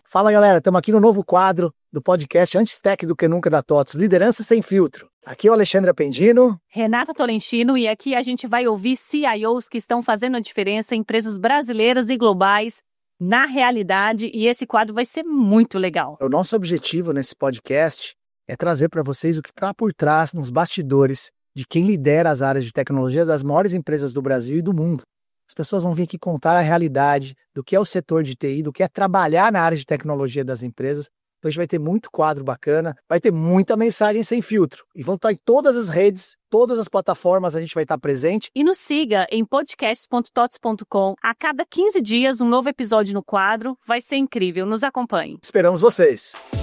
Fala galera, estamos aqui no novo quadro do podcast Antes Tech do que Nunca da TOTVS, Liderança Sem Filtro. Aqui é o Alexandre Apendino. Renata Tolentino, e aqui a gente vai ouvir CIOs que estão fazendo a diferença em empresas brasileiras e globais na realidade, e esse quadro vai ser muito legal. O nosso objetivo nesse podcast é trazer para vocês o que está por trás, nos bastidores, de quem lidera as áreas de tecnologia das maiores empresas do Brasil e do mundo. As pessoas vão vir aqui contar a realidade do que é o setor de TI, do que é trabalhar na área de tecnologia das empresas. Então a gente vai ter muito quadro bacana, vai ter muita mensagem sem filtro. E vão estar em todas as redes, todas as plataformas a gente vai estar presente. E nos siga em podcasts.tots.com. A cada 15 dias um novo episódio no quadro. Vai ser incrível, nos acompanhe. Esperamos vocês!